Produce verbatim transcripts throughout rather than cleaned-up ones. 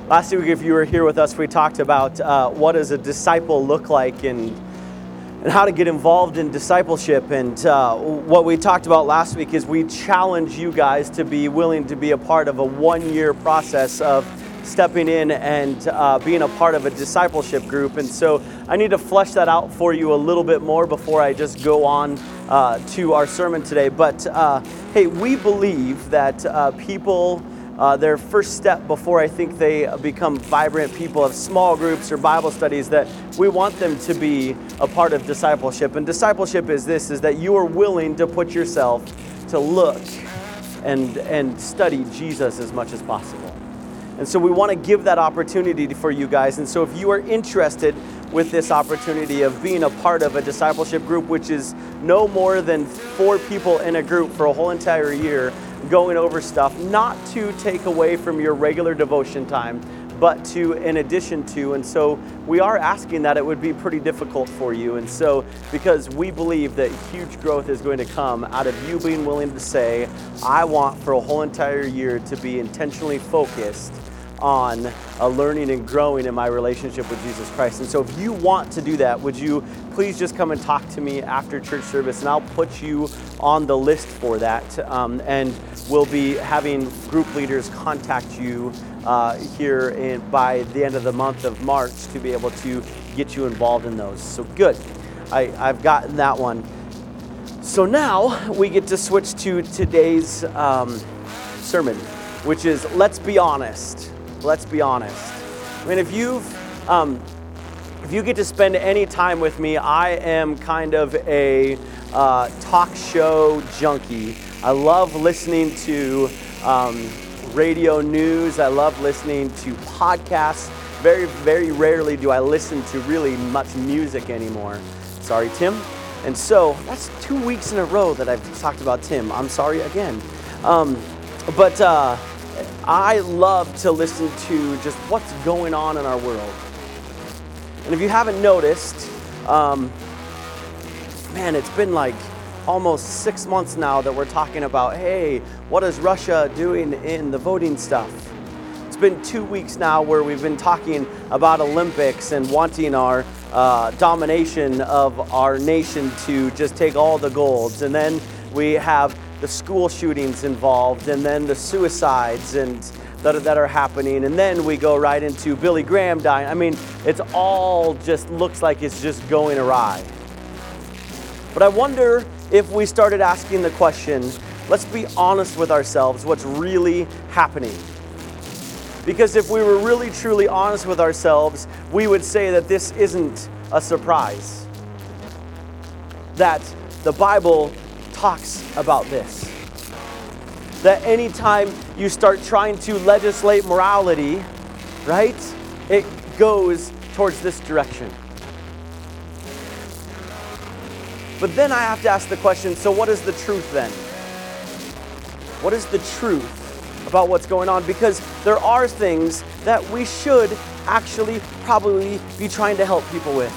Last week, if you were here with us, we talked about uh, what does a disciple look like and and how to get involved in discipleship. And uh, what we talked about last week is we challenge you guys to be willing to be a part of a one-year process of stepping in and uh, being a part of a discipleship group. And so I need to flesh that out for you a little bit more before I just go on uh, to our sermon today. But uh, hey, we believe that uh, people Uh, their first step before I think they become vibrant people of small groups or Bible studies, that we want them to be a part of discipleship. And discipleship is this, is that you are willing to put yourself to look and, and study Jesus as much as possible. And so we want to give that opportunity for you guys. And so if you are interested with this opportunity of being a part of a discipleship group, which is no more than four people in a group for a whole entire year, going over stuff, not to take away from your regular devotion time, but to in addition to. And so we are asking that it would be pretty difficult for you. And so because we believe that huge growth is going to come out of you being willing to say, I want for a whole entire year to be intentionally focused on uh, learning and growing in my relationship with Jesus Christ. And so if you want to do that, would you please just come and talk to me after church service, and I'll put you on the list for that. Um, and we'll be having group leaders contact you uh, here in, by the end of the month of March to be able to get you involved in those. So good. I, I've gotten that one. So now we get to switch to today's um, sermon, which is Let's Be Honest. Let's be honest. I mean, if you've, um, if you get to spend any time with me, I am kind of a uh, talk show junkie. I love listening to um, radio news. I love listening to podcasts. Very, very rarely do I listen to really much music anymore. Sorry, Tim. And so that's two weeks in a row that I've talked about Tim. I'm sorry again. Um, but, uh, I love to listen to just what's going on in our world. And if you haven't noticed, um, man, it's been like almost six months now that we're talking about, hey, what is Russia doing in the voting stuff? It's been two weeks now where we've been talking about Olympics and wanting our uh, domination of our nation to just take all the golds. And then we have the school shootings involved, and then the suicides and that, that are happening, and then we go right into Billy Graham dying. I mean, it's all just looks like it's just going awry. But I wonder if we started asking the question, let's be honest with ourselves, what's really happening? Because if we were really truly honest with ourselves, we would say that this isn't a surprise. That the Bible talks about this. That anytime you start trying to legislate morality, right, it goes towards this direction. But then I have to ask the question, so what is the truth then? What is the truth about what's going on? Because there are things that we should actually probably be trying to help people with.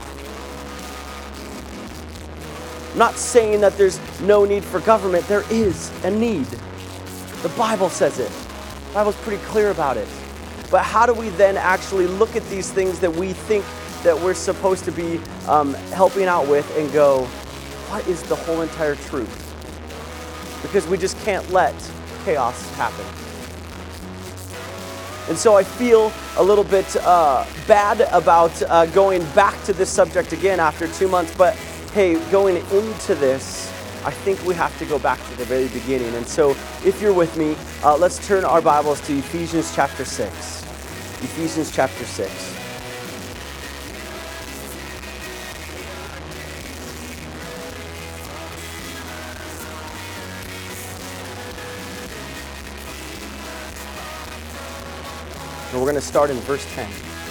I'm not saying that there's no need for government. There is a need. The Bible says it. The Bible's pretty clear about it. But how do we then actually look at these things that we think that we're supposed to be um, helping out with and go, what is the whole entire truth? Because we just can't let chaos happen. And so I feel a little bit uh, bad about uh, going back to this subject again after two months, but hey, going into this, I think we have to go back to the very beginning. And so if you're with me, uh, let's turn our Bibles to Ephesians chapter six. Ephesians chapter six. And we're going to start in verse ten.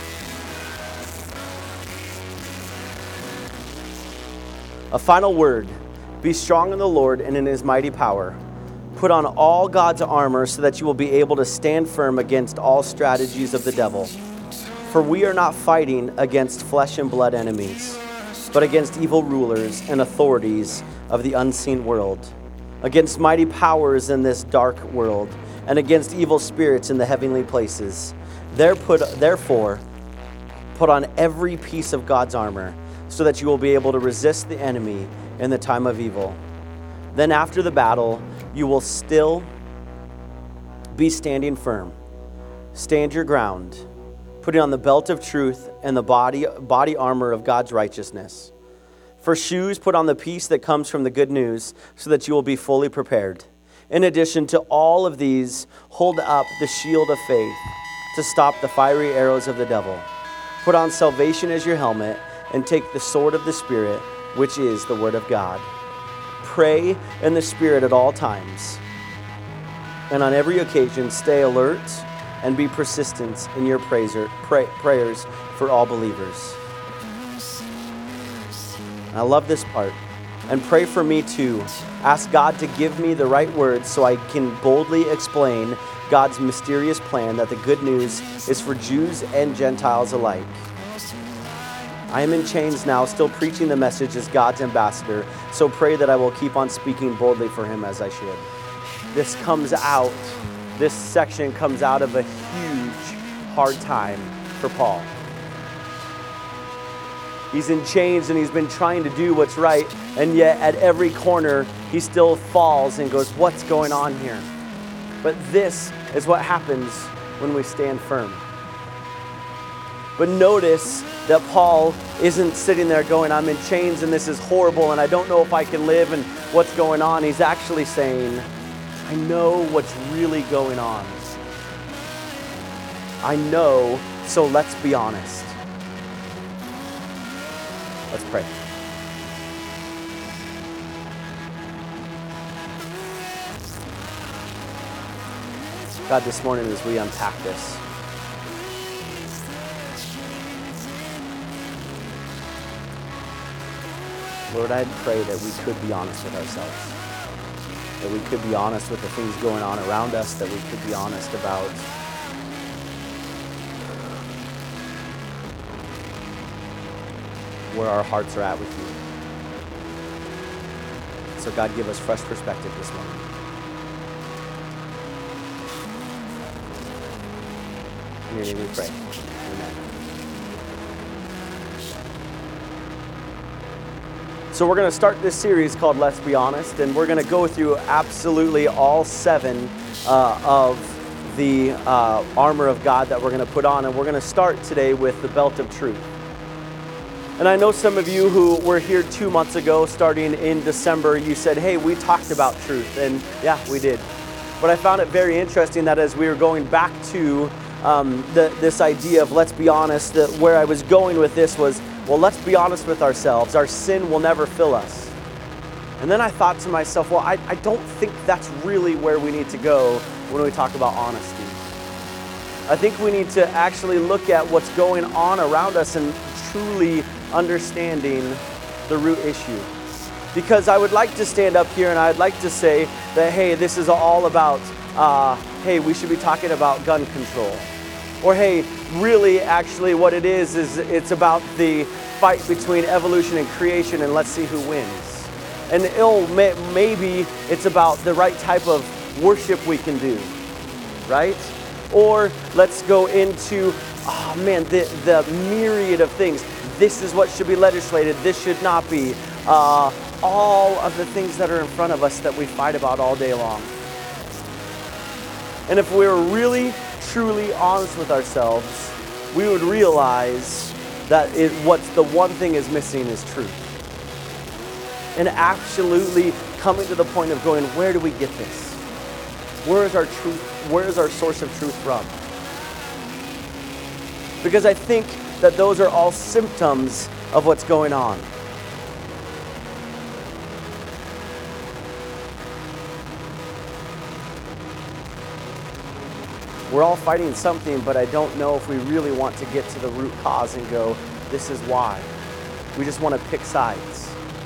A final word. Be strong in the Lord and in his mighty power. Put on all God's armor so that you will be able to stand firm against all strategies of the devil. For we are not fighting against flesh and blood enemies, but against evil rulers and authorities of the unseen world, against mighty powers in this dark world, and against evil spirits in the heavenly places. There put, therefore, put on every piece of God's armor so that you will be able to resist the enemy in the time of evil. Then after the battle, you will still be standing firm. Stand your ground, putting on the belt of truth and the body, body armor of God's righteousness. For shoes, put on the peace that comes from the good news so that you will be fully prepared. In addition to all of these, hold up the shield of faith to stop the fiery arrows of the devil. Put on salvation as your helmet and take the sword of the Spirit, which is the word of God. Pray in the Spirit at all times, and on every occasion stay alert and be persistent in your praiser, pray, prayers for all believers. And I love this part. And pray for me too. Ask God to give me the right words so I can boldly explain God's mysterious plan that the good news is for Jews and Gentiles alike. I am in chains now, still preaching the message as God's ambassador, so pray that I will keep on speaking boldly for him as I should. This comes out, this section comes out of a huge, hard time for Paul. He's in chains and he's been trying to do what's right, and yet at every corner he still falls and goes, what's going on here? But this is what happens when we stand firm. But notice that Paul isn't sitting there going, I'm in chains and this is horrible and I don't know if I can live and what's going on. He's actually saying, I know what's really going on. I know, so let's be honest. Let's pray. God, this morning as we unpack this, Lord, I pray that we could be honest with ourselves, that we could be honest with the things going on around us, that we could be honest about where our hearts are at with you. So God, give us fresh perspective this morning. In your name we pray. Amen. So we're going to start this series called Let's Be Honest, and we're going to go through absolutely all seven uh, of the uh, armor of God that we're going to put on, and we're going to start today with the belt of truth. And I know some of you who were here two months ago, starting in December, you said, hey, we talked about truth, and yeah, we did. But I found it very interesting that as we were going back to um, the, this idea of let's be honest, that where I was going with this was, well, let's be honest with ourselves. Our sin will never fill us. And then I thought to myself, well, I, I don't think that's really where we need to go when we talk about honesty. I think we need to actually look at what's going on around us and truly understanding the root issue. Because I would like to stand up here and I'd like to say that, hey, this is all about, uh, hey, we should be talking about gun control. Or hey, really actually what it is, is it's about the fight between evolution and creation and let's see who wins. And it'll, maybe it's about the right type of worship we can do, right? Or let's go into, oh man, the, the myriad of things. This is what should be legislated, this should not be. Uh, all of the things that are in front of us that we fight about all day long. And if we were really, truly honest with ourselves, we would realize that it, what's the one thing is missing is truth. And absolutely coming to the point of going, where do we get this? Where is our truth? Where is our source of truth from? Because I think that those are all symptoms of what's going on. We're all fighting something, but I don't know if we really want to get to the root cause and go, this is why. We just want to pick sides.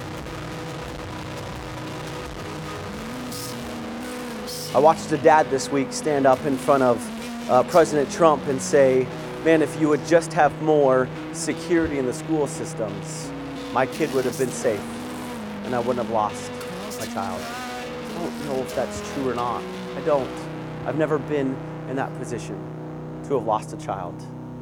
I watched a dad this week stand up in front of uh, President Trump and say, man, if you would just have more security in the school systems, my kid would have been safe and I wouldn't have lost my child. I don't know if that's true or not. I don't. I've never been in that position. to have lost a child.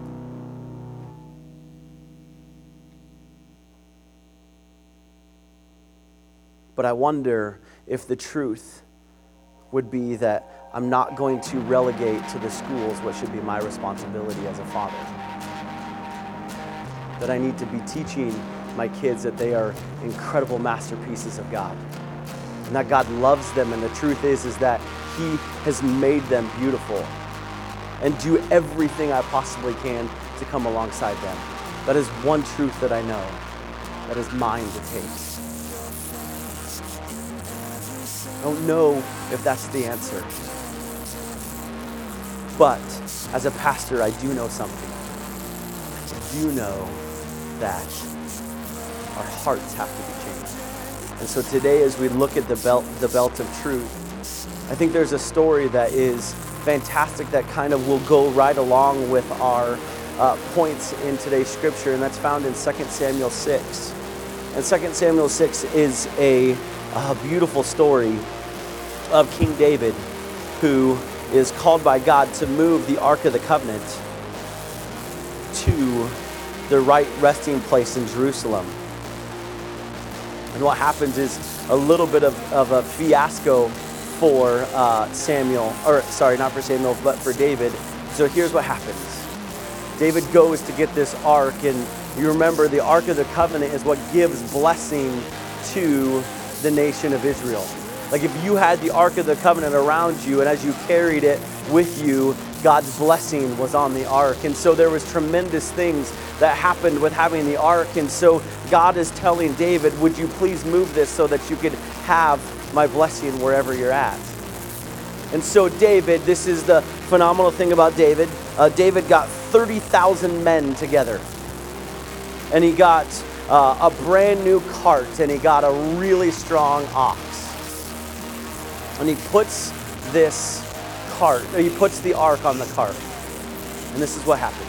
But I wonder if the truth would be that I'm not going to relegate to the schools what should be my responsibility as a father. That I need to be teaching my kids that they are incredible masterpieces of God. And that God loves them, and the truth is, is that He has made them beautiful. And do everything I possibly can to come alongside them. That is one truth that I know. That is mine to take. I don't know if that's the answer. But as a pastor, I do know something. I do know that our hearts have to be changed. And so today, as we look at the belt, the belt of truth, I think there's a story that is fantastic that kind of will go right along with our uh, points in today's scripture, and that's found in Second Samuel six. And Second Samuel six is a, a beautiful story of King David, who is called by God to move the Ark of the Covenant to the right resting place in Jerusalem. And what happens is a little bit of, of a fiasco for uh, Samuel, or sorry, not for Samuel, but for David. So here's what happens. David goes to get this ark, and you remember the Ark of the Covenant is what gives blessing to the nation of Israel. Like if you had the Ark of the Covenant around you, and as you carried it with you, God's blessing was on the ark. And so there was tremendous things that happened with having the ark. And so God is telling David, would you please move this so that you could have my blessing wherever you're at? And so David, this is the phenomenal thing about David. Uh, David got thirty thousand men together. And he got uh, a brand new cart, and he got a really strong ox. And he puts this cart, or he puts the ark on the cart. And this is what happens.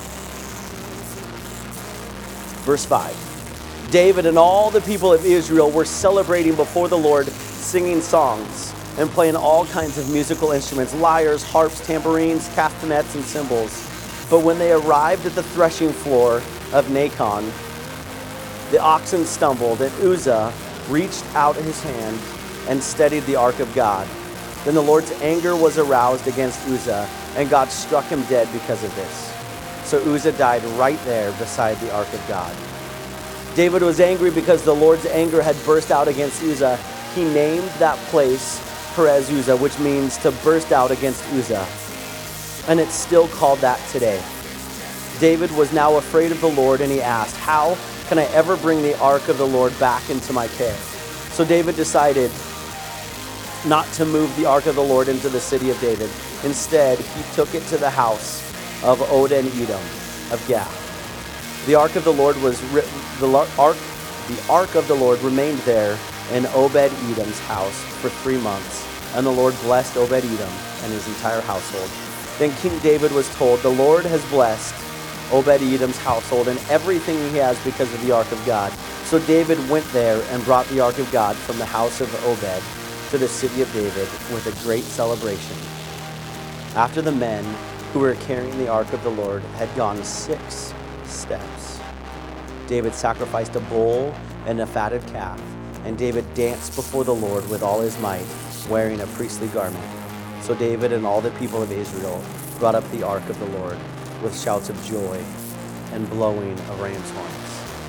Verse five. David and all the people of Israel were celebrating before the Lord, singing songs and playing all kinds of musical instruments, lyres, harps, tambourines, castanets, and cymbals. But when they arrived at the threshing floor of Nacon, the oxen stumbled, and Uzzah reached out his hand and steadied the ark of God. Then the Lord's anger was aroused against Uzzah, and God struck him dead because of this. So Uzzah died right there beside the ark of God. David was angry because the Lord's anger had burst out against Uzzah. He named that place Perez Uzzah, which means to burst out against Uzzah. And it's still called that today. David was now afraid of the Lord, and he asked, how can I ever bring the ark of the Lord back into my care? So David decided not to move the ark of the Lord into the city of David. Instead, he took it to the house of Obed-Edom of Gath. The ark of the Lord was ri- the ark the ark of the Lord remained there in Obed-Edom's house for three months, and the Lord blessed Obed-Edom and his entire household. Then King David was told, the Lord has blessed Obed-Edom's household and everything he has because of the ark of God. So David went there and brought the ark of God from the house of Obed to the city of David with a great celebration. After the men who were carrying the ark of the Lord had gone six steps, David sacrificed a bull and a fatted calf, and David danced before the Lord with all his might, wearing a priestly garment. So David and all the people of Israel brought up the ark of the Lord with shouts of joy and blowing of ram's horns.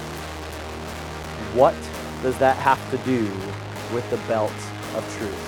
What does that have to do with the belt of truth?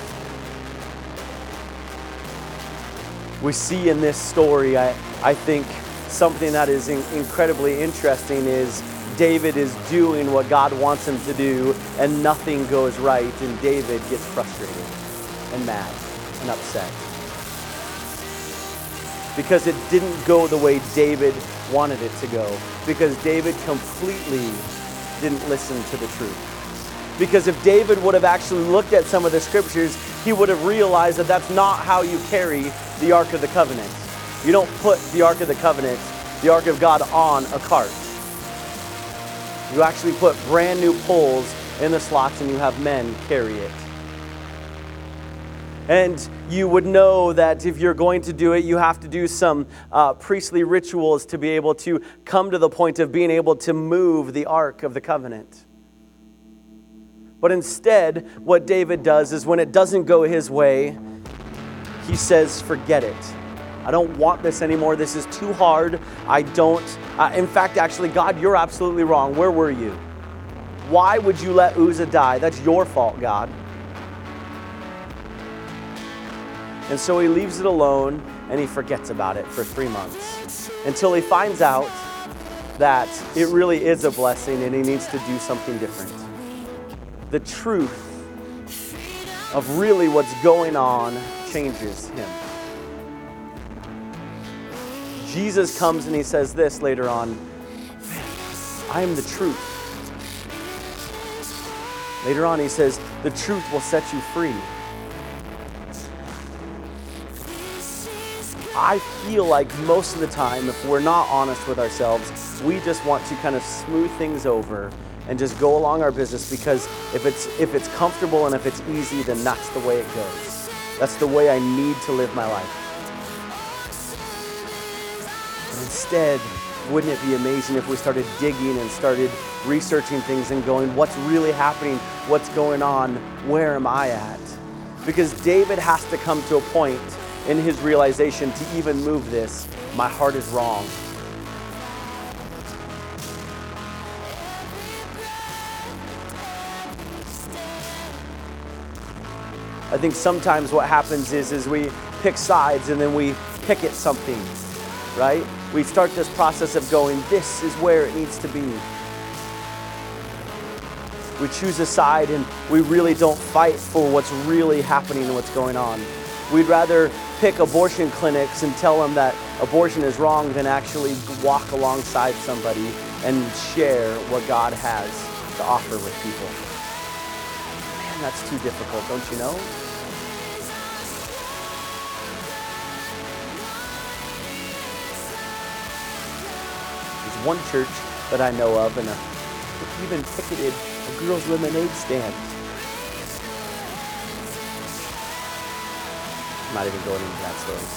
We see in this story, I, I think, something that is in, incredibly interesting is David is doing what God wants him to do, and nothing goes right, and David gets frustrated and mad and upset. Because it didn't go the way David wanted it to go. Because David completely didn't listen to the truth. Because if David would have actually looked at some of the scriptures, he would have realized that that's not how you carry the Ark of the Covenant. You don't put the Ark of the Covenant, the Ark of God, on a cart. You actually put brand new poles in the slots and you have men carry it. And you would know that if you're going to do it, you have to do some uh, priestly rituals to be able to come to the point of being able to move the Ark of the Covenant. But instead, what David does is when it doesn't go his way, he says, forget it. I don't want this anymore. This is too hard. I don't. Uh, in fact, actually, God, you're absolutely wrong. Where were you? Why would you let Uzzah die? That's your fault, God. And so he leaves it alone and he forgets about it for three months until he finds out that it really is a blessing and he needs to do something different. The truth of really what's going on changes him. Jesus comes and he says this later on, I am the truth. Later on he says, the truth will set you free. I feel like most of the time, if we're not honest with ourselves, we just want to kind of smooth things over and just go along our business because if it's if it's comfortable and if it's easy, then that's the way it goes. That's the way I need to live my life. But instead, wouldn't it be amazing if we started digging and started researching things and going, what's really happening? What's going on? Where am I at? Because David has to come to a point in his realization to even move this. My heart is wrong. I think sometimes what happens is, is we pick sides and then we pick at something, right? We start this process of going, this is where it needs to be. We choose a side and we really don't fight for what's really happening and what's going on. We'd rather pick abortion clinics and tell them that abortion is wrong than actually walk alongside somebody and share what God has to offer with people. Man, that's too difficult, don't you know? There's one church that I know of and a, even ticketed a girls' lemonade stand. I'm not even going into that story.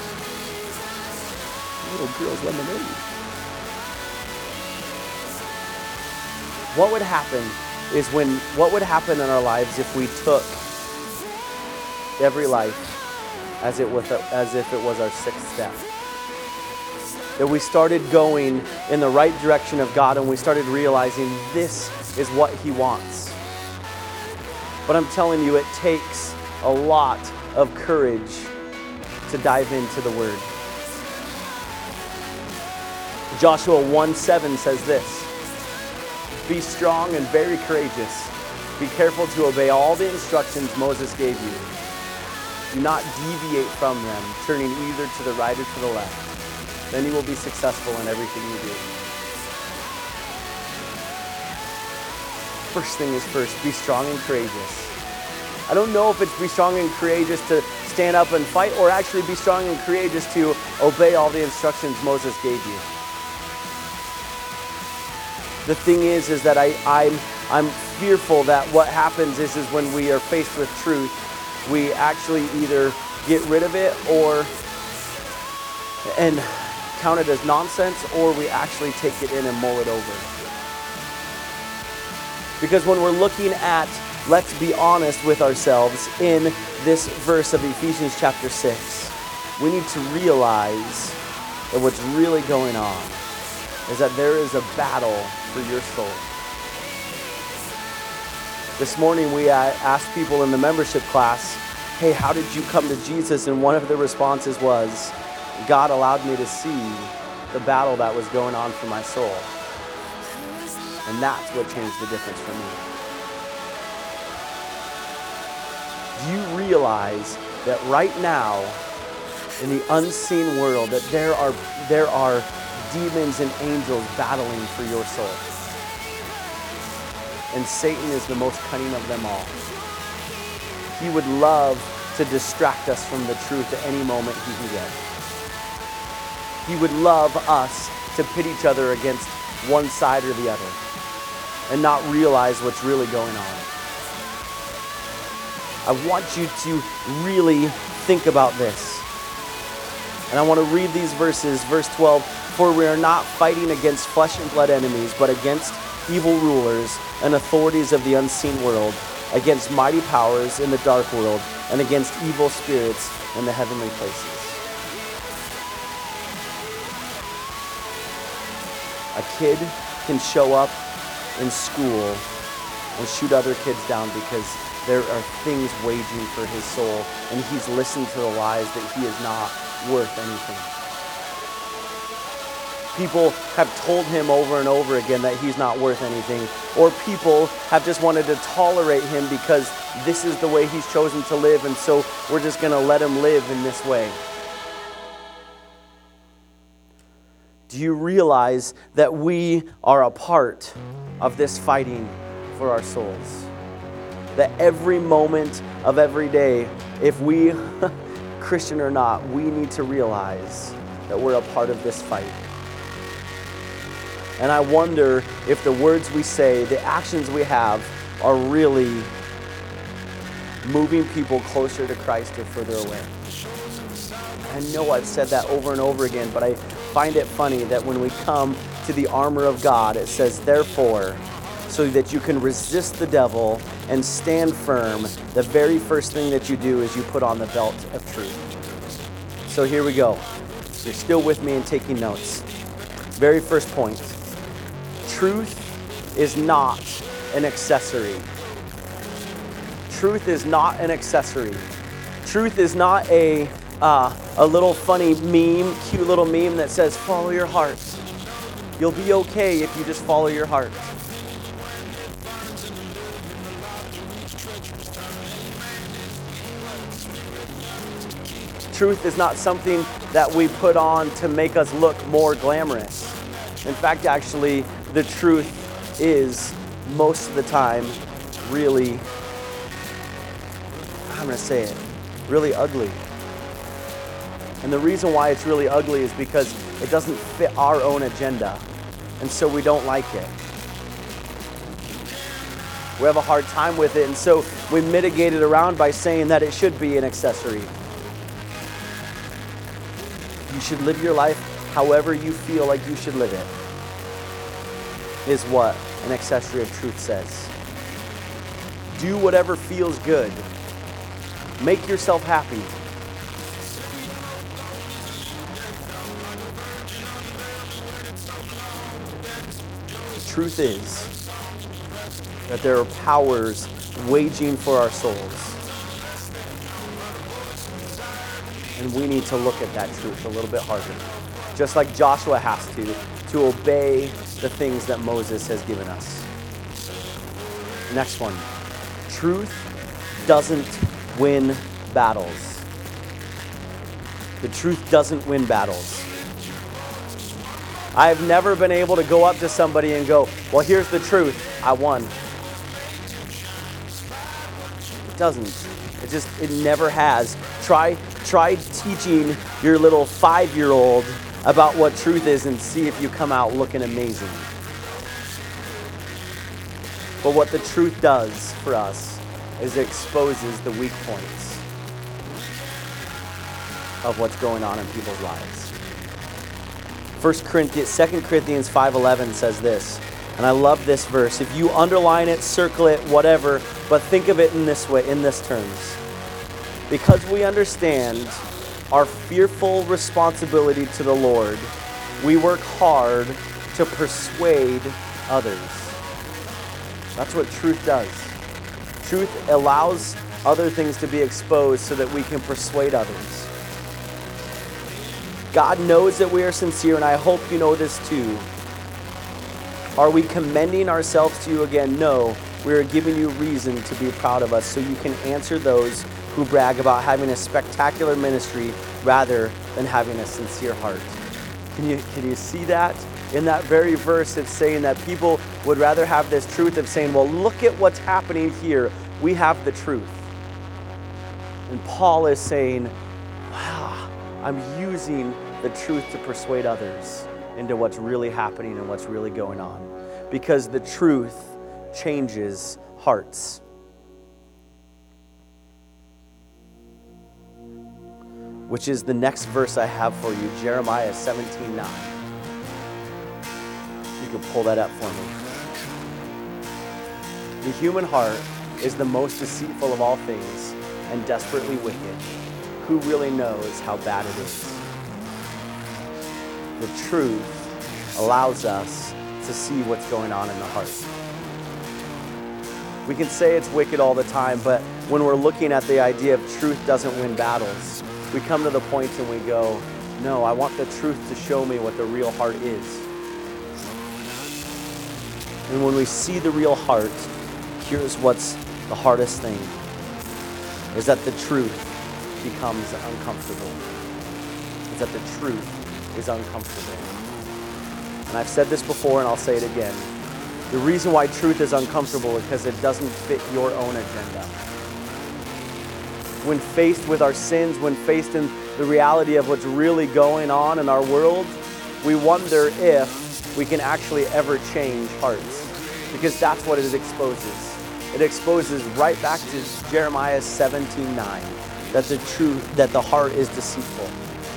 Little girls' lemonade. What would happen is when, what would happen in our lives if we took every life as it was, as if it was our sixth step? That we started going in the right direction of God and we started realizing this is what He wants. But I'm telling you, it takes a lot of courage to dive into the Word. Joshua one seven says this, be strong and very courageous. Be careful to obey all the instructions Moses gave you. Do not deviate from them, turning either to the right or to the left. Then you will be successful in everything you do. First thing is first, be strong and courageous. I don't know if it's be strong and courageous to stand up and fight or actually be strong and courageous to obey all the instructions Moses gave you. The thing is, is that I, I'm, I'm fearful that what happens is, is when we are faced with truth, we actually either get rid of it or and count it as nonsense, or we actually take it in and mull it over. Because when we're looking at, let's be honest with ourselves, in this verse of Ephesians chapter six, we need to realize that what's really going on is that there is a battle for your soul. This morning we asked people in the membership class, hey, how did you come to Jesus? And one of the responses was, God allowed me to see the battle that was going on for my soul. And that's what changed the difference for me. Do you realize that right now, in the unseen world, that there are there are demons and angels battling for your soul? And Satan is the most cunning of them all. He would love to distract us from the truth at any moment he can get. He would love us to pit each other against one side or the other and not realize what's really going on. I want you to really think about this. And I want to read these verses, verse twelve. For we are not fighting against flesh and blood enemies, but against evil rulers and authorities of the unseen world, against mighty powers in the dark world, and against evil spirits in the heavenly places. A kid can show up in school and shoot other kids down because there are things waging for his soul, and he's listened to the lies that he is not worth anything. People have told him over and over again that he's not worth anything, or people have just wanted to tolerate him because this is the way he's chosen to live, and so we're just going to let him live in this way. Do you realize that we are a part of this fighting for our souls? That every moment of every day, if we, Christian or not, we need to realize that we're a part of this fight. And I wonder if the words we say, the actions we have, are really moving people closer to Christ or further away. I know I've said that over and over again, but I find it funny that when we come to the armor of God, it says, therefore, so that you can resist the devil and stand firm, the very first thing that you do is you put on the belt of truth. So here we go. You're still with me and taking notes. Very first point. Truth is not an accessory. Truth is not an accessory. Truth is not a uh, a little funny meme, cute little meme that says, follow your heart. You'll be okay if you just follow your heart. Truth is not something that we put on to make us look more glamorous. In fact, actually, the truth is, most of the time, really, I'm going to say it, really ugly. And the reason why it's really ugly is because it doesn't fit our own agenda, and so we don't like it. We have a hard time with it, and so we mitigate it around by saying that it should be an accessory. You should live your life however you feel like you should live it, is what an accessory of truth says. Do whatever feels good. Make yourself happy. The truth is that there are powers waging for our souls. And we need to look at that truth a little bit harder. Just like Joshua has to, to obey the things that Moses has given us. Next one. Truth doesn't win battles. The truth doesn't win battles. I have never been able to go up to somebody and go, well, here's the truth, I won. It doesn't. It just, it never has. Try, try teaching your little five-year-old about what truth is and see if you come out looking amazing. But what the truth does for us is it exposes the weak points of what's going on in people's lives. First Corinthians, Second Corinthians five eleven says this, and I love this verse. If you underline it, circle it, whatever, but think of it in this way, in this terms. Because we understand our fearful responsibility to the Lord, we work hard to persuade others. That's what truth does. Truth allows other things to be exposed so that we can persuade others. God knows that we are sincere, and I hope you know this too. Are we commending ourselves to you again? No, we are giving you reason to be proud of us so you can answer those who brag about having a spectacular ministry rather than having a sincere heart. Can you, can you see that? In that very verse, it's saying that people would rather have this truth of saying, well, look at what's happening here. We have the truth. And Paul is saying, wow, I'm using the truth to persuade others into what's really happening and what's really going on. Because the truth changes hearts. which is the next verse I have for you, Jeremiah seventeen nine. You can pull that up for me. The human heart is the most deceitful of all things and desperately wicked. Who really knows how bad it is? The truth allows us to see what's going on in the heart. We can say it's wicked all the time, but when we're looking at the idea of truth doesn't win battles, we come to the point and we go, no, I want the truth to show me what the real heart is. And when we see the real heart, here's what's the hardest thing, is that the truth becomes uncomfortable. Is that the truth is uncomfortable. And I've said this before and I'll say it again. The reason why truth is uncomfortable is because it doesn't fit your own agenda. When faced with our sins, when faced in the reality of what's really going on in our world, we wonder if we can actually ever change hearts. Because that's what it exposes. It exposes right back to Jeremiah seventeen nine, that the truth, that the heart is deceitful.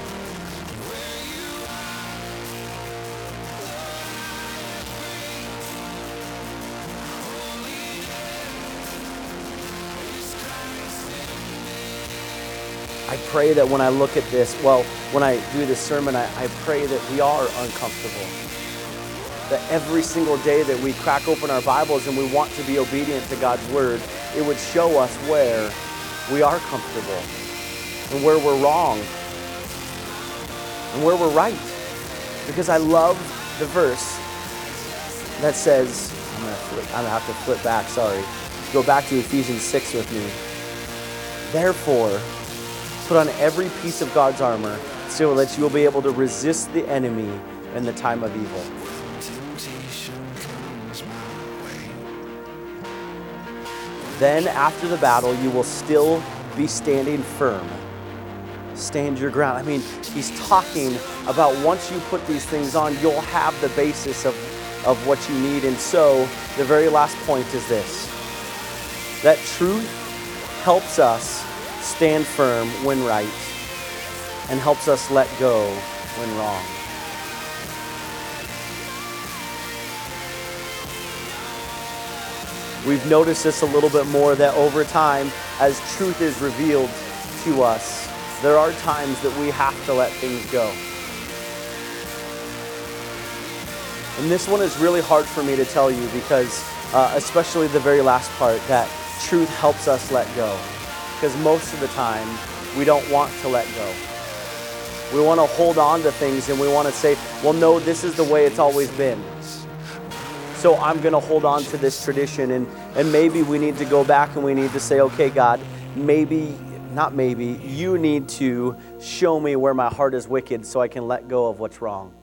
I pray that when I look at this, well, when I do this sermon, I, I pray that we are uncomfortable. That every single day that we crack open our Bibles and we want to be obedient to God's Word, it would show us where we are comfortable and where we're wrong and where we're right. Because I love the verse that says, I'm gonna, flip, I'm gonna have to flip back, sorry. Go back to Ephesians six with me. Therefore, put on every piece of God's armor so that you will be able to resist the enemy in the time of evil. Then after the battle, you will still be standing firm. Stand your ground. I mean, he's talking about once you put these things on, you'll have the basis of, of what you need. And so the very last point is this, that truth helps us stand firm when right and helps us let go when wrong. We've noticed this a little bit more, that over time, as truth is revealed to us, there are times that we have to let things go. And this one is really hard for me to tell you because, uh, especially the very last part, that truth helps us let go. Because most of the time, we don't want to let go. We want to hold on to things and we want to say, well, no, this is the way it's always been. So I'm going to hold on to this tradition, and, and maybe we need to go back and we need to say, okay, God, maybe, not maybe, you need to show me where my heart is wicked so I can let go of what's wrong.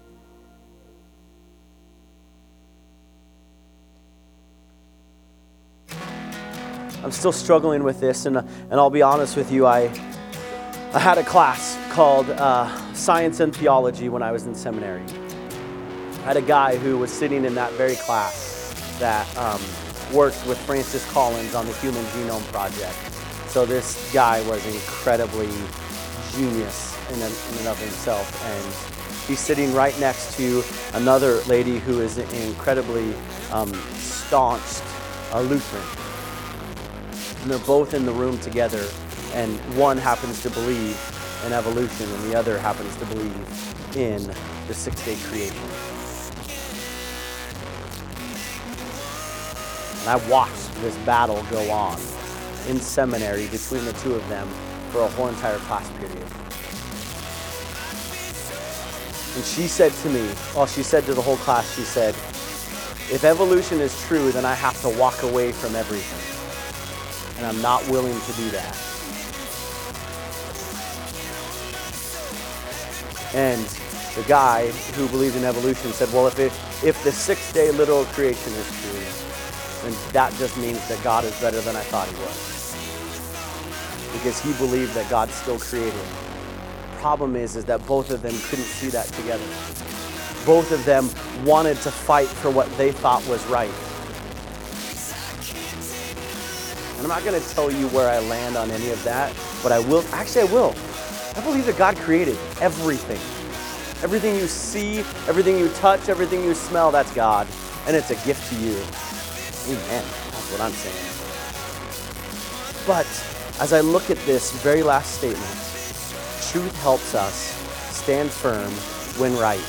I'm still struggling with this, and, and I'll be honest with you, I, I had a class called uh, Science and Theology when I was in seminary. I had a guy who was sitting in that very class that um, worked with Francis Collins on the Human Genome Project. So this guy was incredibly genius in and, in and of himself. And he's sitting right next to another lady who is incredibly um, staunch uh, Lutheran. And they're both in the room together. And one happens to believe in evolution and the other happens to believe in the six-day creation. And I watched this battle go on in seminary between the two of them for a whole entire class period. And she said to me, well, she said to the whole class, she said, if evolution is true, then I have to walk away from everything. And I'm not willing to do that. And the guy who believed in evolution said, well, if, it, if the six-day literal creation is true, then that just means that God is better than I thought he was. Because he believed that God still created. The problem is, is that both of them couldn't see that together. Both of them wanted to fight for what they thought was right. And I'm not going to tell you where I land on any of that, but I will, actually I will. I believe that God created everything. Everything you see, everything you touch, everything you smell, that's God. And it's a gift to you. Amen. That's what I'm saying. But as I look at this very last statement, truth helps us stand firm when right.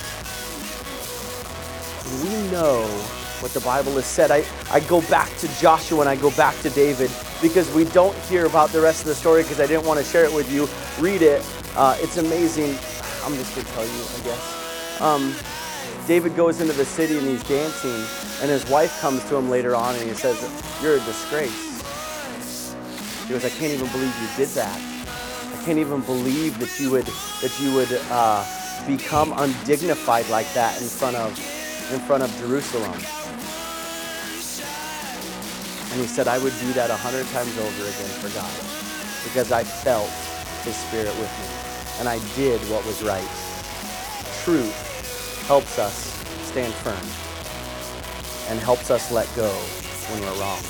We know what the Bible has said. I, I go back to Joshua and I go back to David because we don't hear about the rest of the story because I didn't want to share it with you. Read it. Uh, it's amazing. I'm just going to tell you, I guess. Um, David goes into the city and he's dancing, and his wife comes to him later on and he says, "You're a disgrace." He goes, "I can't even believe you did that. I can't even believe that you would that you would uh, become undignified like that in front of in front of Jerusalem." And he said, "I would do that a hundred times over again for God, because I felt His Spirit with me, and I did what was right." Truth helps us stand firm and helps us let go when we're wrong.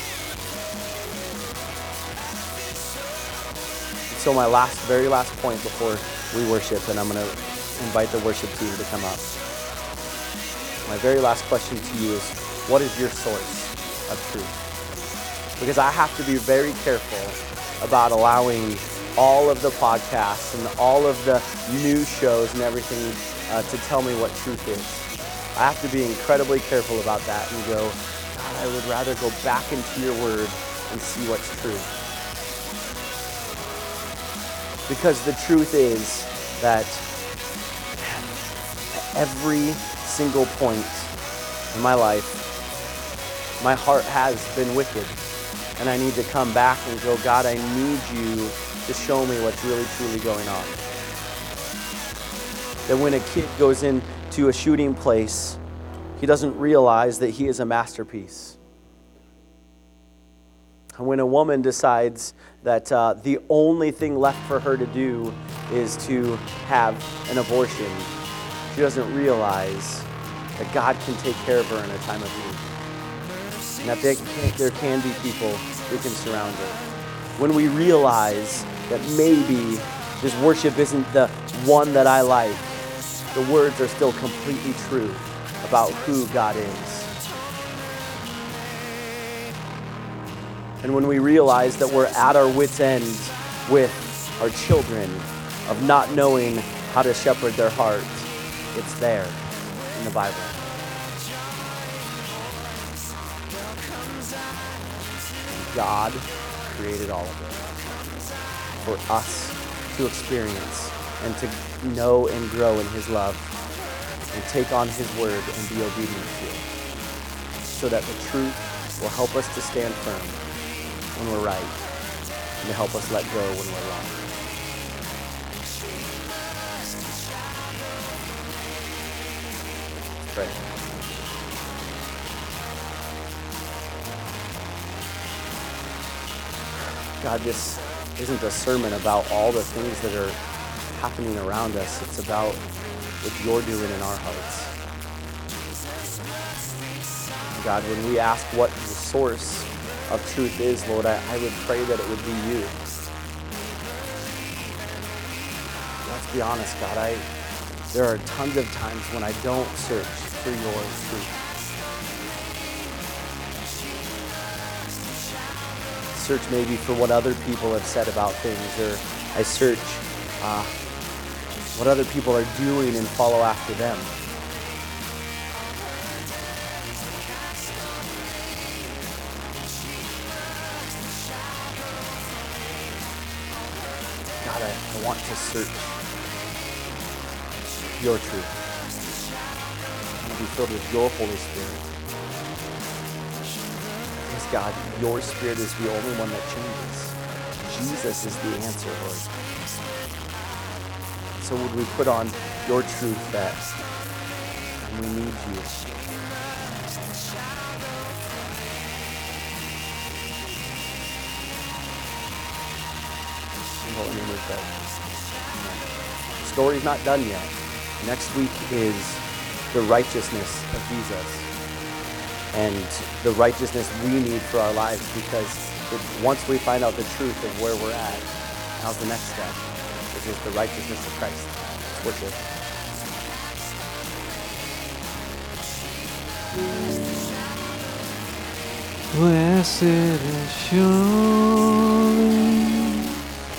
So my last, very last point before we worship, and I'm going to invite the worship team to come up. My very last question to you is, what is your source of truth? Because I have to be very careful about allowing all of the podcasts and all of the news shows and everything uh, to tell me what truth is. I have to be incredibly careful about that and go, God, I would rather go back into your word and see what's true. Because the truth is that at every single point in my life, my heart has been wicked. And I need to come back and go, God, I need you to show me what's really, truly going on. That when a kid goes into a shooting place, he doesn't realize that he is a masterpiece. And when a woman decides that uh, the only thing left for her to do is to have an abortion, she doesn't realize that God can take care of her in a time of need. And that there can, there can be people who can surround her. When we realize that maybe this worship isn't the one that I like, the words are still completely true about who God is. And when we realize that we're at our wits' end with our children of not knowing how to shepherd their heart, it's there in the Bible. God created all of it for us to experience and to know and grow in His love and take on His word and be obedient to it, so that the truth will help us to stand firm when we're right and to help us let go when we're wrong. Pray. God, this isn't a sermon about all the things that are happening around us. It's about what you're doing in our hearts. God, when we ask what the source of truth is, Lord, I, I would pray that it would be you. Let's be honest, God, I there are tons of times when I don't search for your truth. Search maybe for what other people have said about things, or I search uh, what other people are doing and follow after them. God, I, I want to search your truth. I want to be filled with your Holy Spirit. God, your Spirit is the only one that changes. Jesus is the answer, Lord. So would we put on your truth that we need you. In the name of God. The story's not done yet. Next week is the righteousness of Jesus. And the righteousness we need for our lives, because it, once we find out the truth of where we're at, how's the next step? because it's the righteousness of Christ. Let's worship. Blessed assurance,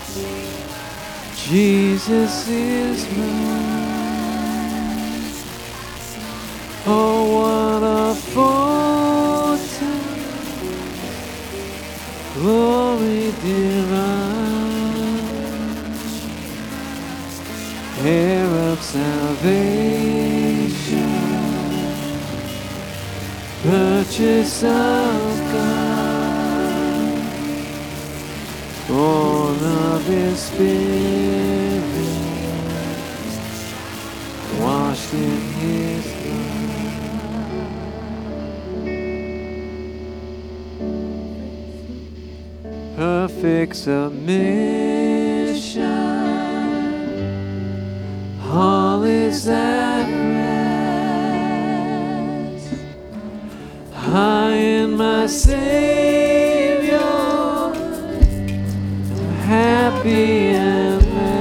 Jesus is mine. Oh, what a foretaste, glory divine, heir of salvation, purchase of God, born of His Spirit, washed in His blood. Perfect submission, all is at rest. I am my Savior, I'm happy and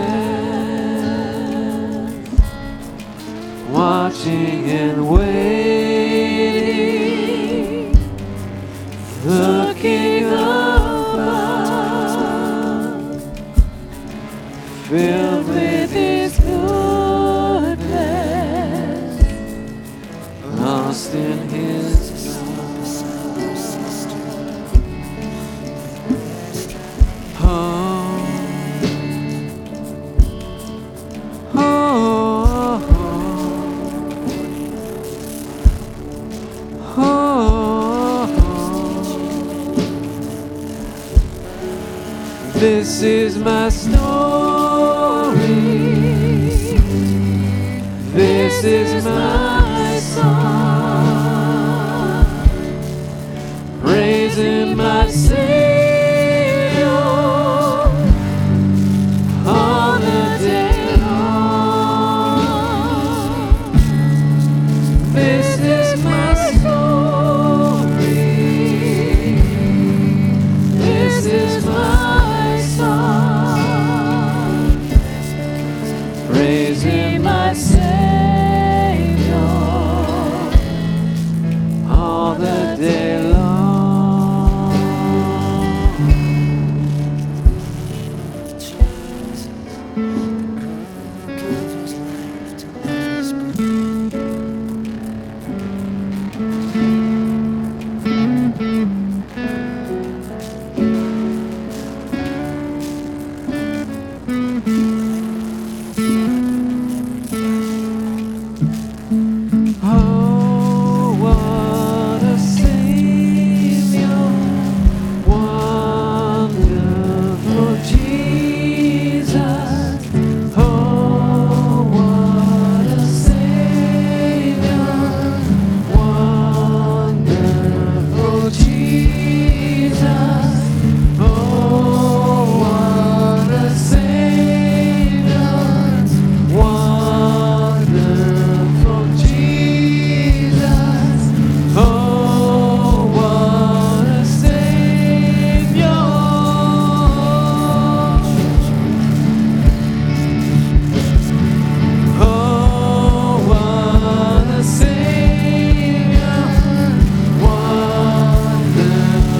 blessed, watching and waiting, looking above, filled with His goodness, lost in His This is my story, this is my song, praising my Savior all the day long. This is my story, this is my praising my Savior all the day long. Wonderful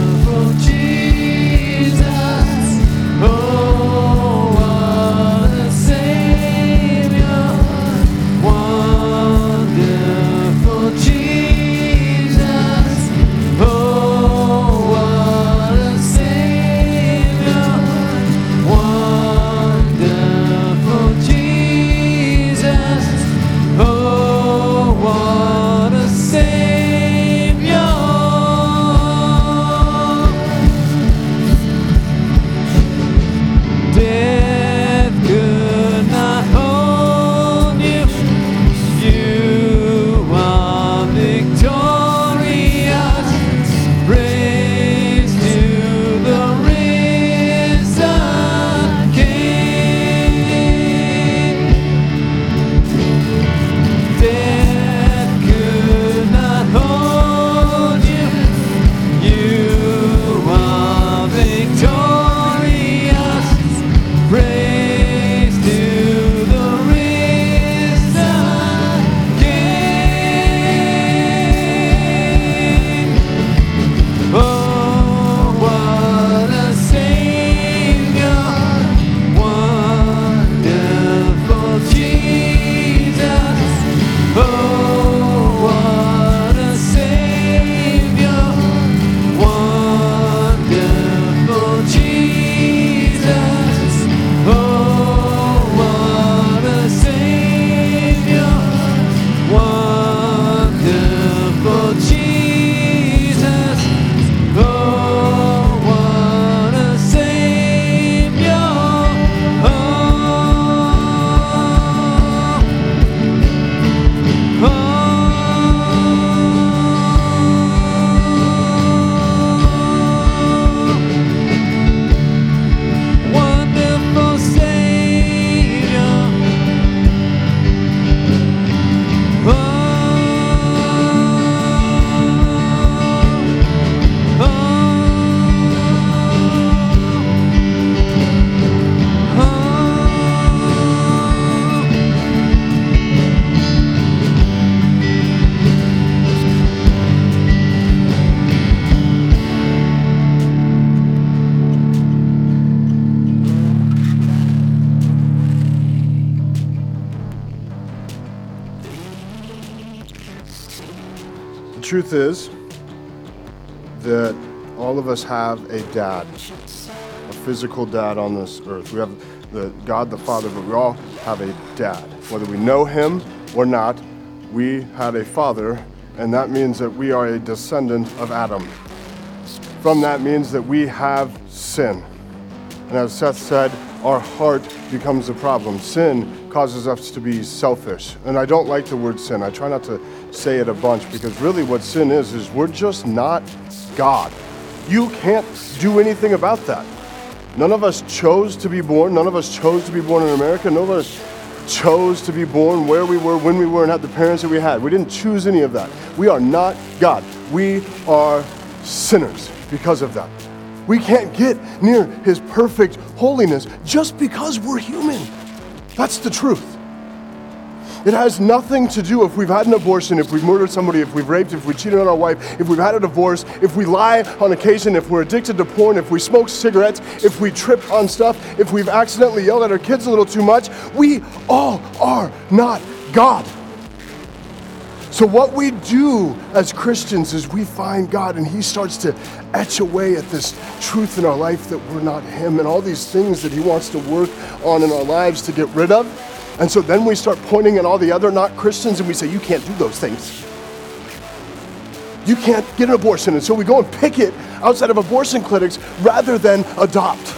truth is that all of us have a dad, a physical dad on this earth. We have the God the Father, but we all have a dad. Whether we know him or not, we had a father, and that means that we are a descendant of Adam. From that means that we have sin. And as Seth said, our heart becomes a problem. Sin causes us to be selfish. And I don't like the word sin. I try not to say it a bunch, because really what sin is, is we're just not God. You can't do anything about that. None of us chose to be born. None of us chose to be born in America. None of us chose to be born where we were, when we were, and had the parents that we had. We didn't choose any of that. We are not God. We are sinners because of that. We can't get near his perfect holiness just because we're human. That's the truth. It has nothing to do if we've had an abortion, if we've murdered somebody, if we've raped, if we cheated on our wife, if we've had a divorce, if we lie on occasion, if we're addicted to porn, if we smoke cigarettes, if we trip on stuff, if we've accidentally yelled at our kids a little too much. We all are not God. So what we do as Christians is we find God, and he starts to etch away at this truth in our life that we're not him, and all these things that he wants to work on in our lives to get rid of. And so then we start pointing at all the other not Christians, and we say, you can't do those things. You can't get an abortion. And so we go and picket outside of abortion clinics rather than adopt.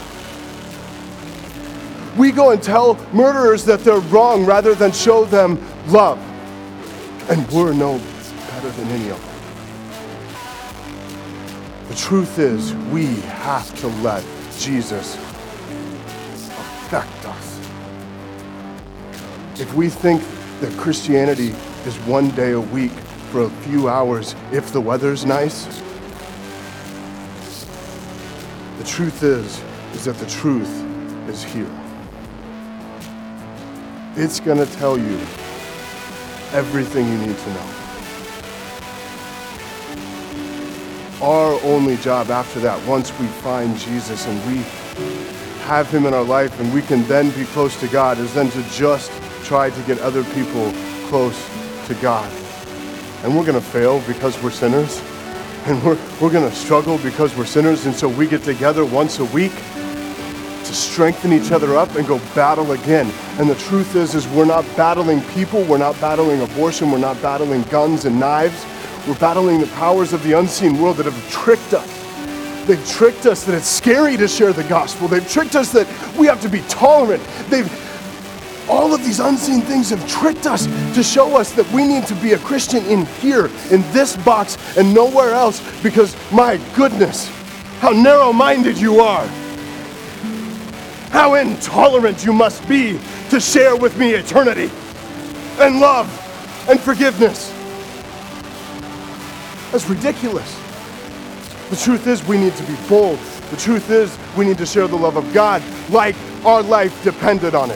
We go and tell murderers that they're wrong rather than show them love. And we're no better than any of them. The truth is, we have to let Jesus affect us. If we think that Christianity is one day a week for a few hours, if the weather's nice, the truth is, is that the truth is here. It's gonna tell you everything you need to know. Our only job after that, once we find Jesus and we have him in our life and we can then be close to God, is then to just try to get other people close to God. And we're gonna fail because we're sinners. And we're, we're gonna struggle because we're sinners. And so we get together once a week to strengthen each other up and go battle again. And the truth is, is we're not battling people. We're not battling abortion. We're not battling guns and knives. We're battling the powers of the unseen world that have tricked us. They've tricked us that it's scary to share the gospel. They've tricked us that we have to be tolerant. They've All of these unseen things have tricked us to show us that we need to be a Christian in here, in this box, and nowhere else, because my goodness, how narrow-minded you are. How intolerant you must be to share with me eternity, and love, and forgiveness. That's ridiculous. The truth is, we need to be bold. The truth is, we need to share the love of God like our life depended on it.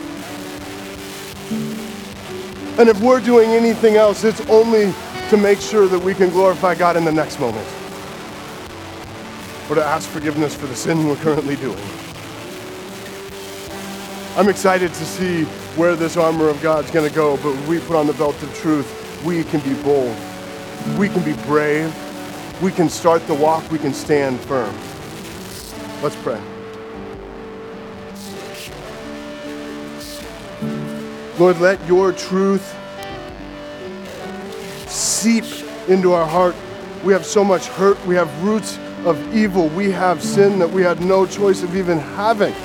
And if we're doing anything else, it's only to make sure that we can glorify God in the next moment, or to ask forgiveness for the sin we're currently doing. I'm excited to see where this armor of God's going to go, but when we put on the belt of truth, we can be bold. We can be brave. We can start the walk. We can stand firm. Let's pray. Lord, let your truth seep into our heart. We have so much hurt. We have roots of evil. We have sin that we had no choice of even having.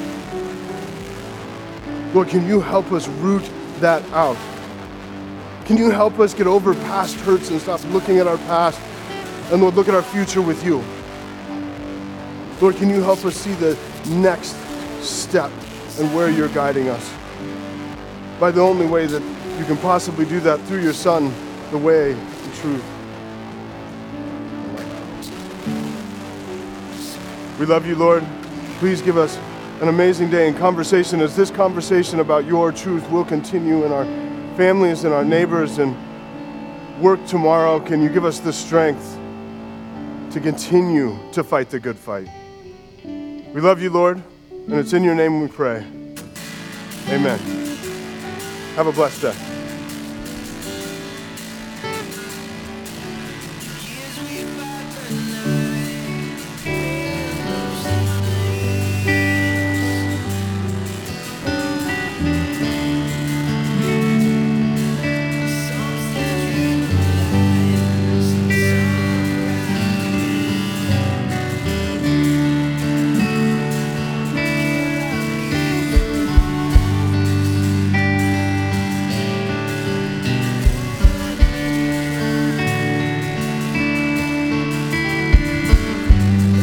Lord, can you help us root that out? Can you help us get over past hurts and stop looking at our past, and Lord, look at our future with you? Lord, can you help us see the next step and where you're guiding us? By the only way that you can possibly do that, through your Son, the way, the truth. We love you, Lord. Please give us an amazing day in conversation as this conversation about your truth will continue in our families and our neighbors and work tomorrow. Can you give us the strength to continue to fight the good fight? We love you, Lord, and it's in your name we pray. Amen. Have a blessed day.